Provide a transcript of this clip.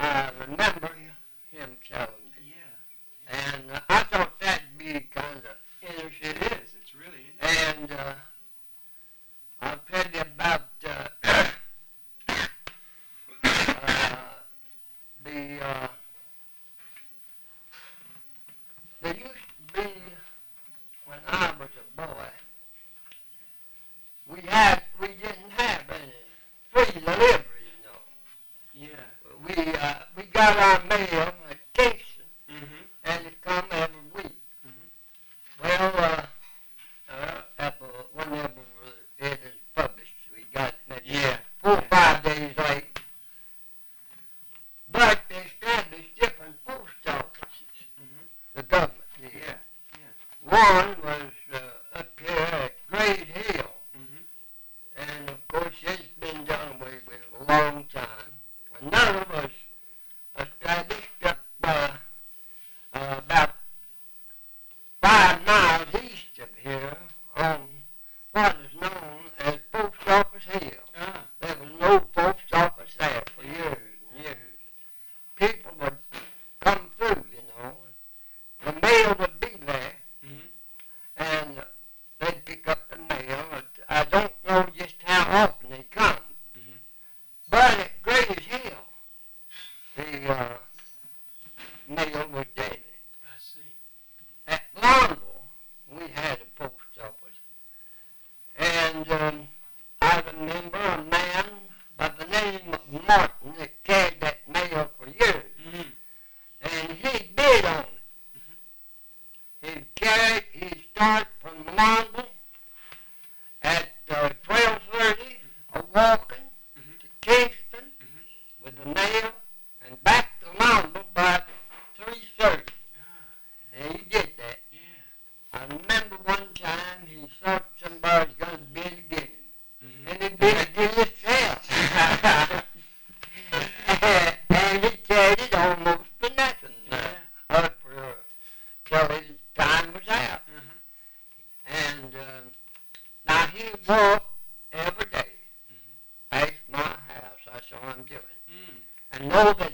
I remember him telling me. Yeah. And I thought that'd be kind of interesting. It is. It's really interesting. And I'll tell you about the there used to be, when I was a boy, we didn't have any free delivery, you know. Yeah. We got our mail at Kingston, Mm-hmm. and it come every week. Mm-hmm. Well, whenever it is published, we got maybe Yeah. 4 or 5 days late. But they established different post offices, Mm-hmm. the government did. Yeah. Yeah. One was up here at Grade Hill, Mm-hmm. and of course it's been done away with a long time. Another was established up about 5 miles east of here on what is known as Post Office Hill. Ah. There was no post office there for years and years. People would come through, you know. The mail would be there, Mm-hmm. and they'd pick up the mail. I don't know just how often they come, Mm-hmm. but at Grady's Hill, the mail was daily. I see. At Longville, we had a post office, and I remember a man by the name of Martin that carried that mail for years, Mm-hmm. and he bid on it. He'd start from Longville at 12:30, walking Mm-hmm. to Kingston Mm-hmm. with the mail, and back to Longville by 3:30. Ah. And he did that. Yeah. I remember one time he thought somebody was going to bid against him. Mm-hmm. And he bid against himself. And he carried it almost for nothing. Till his time was out. Mm-hmm. And now he walked every day Mm-hmm. past my house. I saw him do it. Mm. And nobody